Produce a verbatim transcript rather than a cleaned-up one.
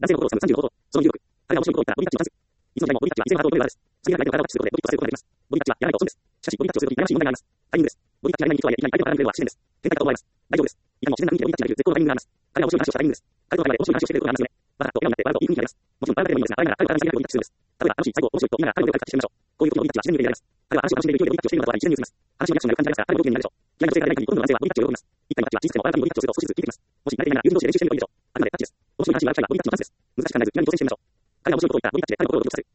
男性の心をつかむさんじゅうご法。その有力。彼が面白いことを言ったボディタッチをさす。いつの時代もボディタッチは異性のハートを超える技です。次は相手の体をタッチすることでボディとさせることができます。ボディタッチはやらないと損です。しかし、ボディタッチをするときに悩ましい問題があります。タイミングです。ボディタッチがやらないとはいえ、いきなり相手の体を触れるのは自然です。変態かと思われます。大丈夫です。いかにも自然な雰囲気でボディタッチができる絶好のタイミングがあります。彼が面白い話をしたタイミングです。彼と我々で面白い話をしてくれることがありますよね。バカと笑顔になって笑うといい雰囲気になります。もちろん笑うだけでもいいのですが、彼なら彼を楽しんでいるボディタッチするんです。例えば、楽しい、最後、面白いと言いながら彼の腕をタッチしてみましょう。こういう時のボディタッチは自然に腕になります。彼は話を楽しんでいる勢いでボディタッチをしているのだとは自然に映ります。話のリアクションが良く感じられますから、彼もご機嫌になるでしょう。嫌いな女性がいない限り、今度の男性はボディタッチを喜びます。一回のタッチは人生もあなたにボディタッチをすると少しずつ効いてきます。もし慣れていないなら、友人同士で練習してみるといいでしょう。あくまでタッチです。面白い話がある際はボディタッチのタッチです。難しく考えず、いきなり挑戦してみましょう。彼が面白いことを言ったボディタッチで彼の心をドキドキさせる。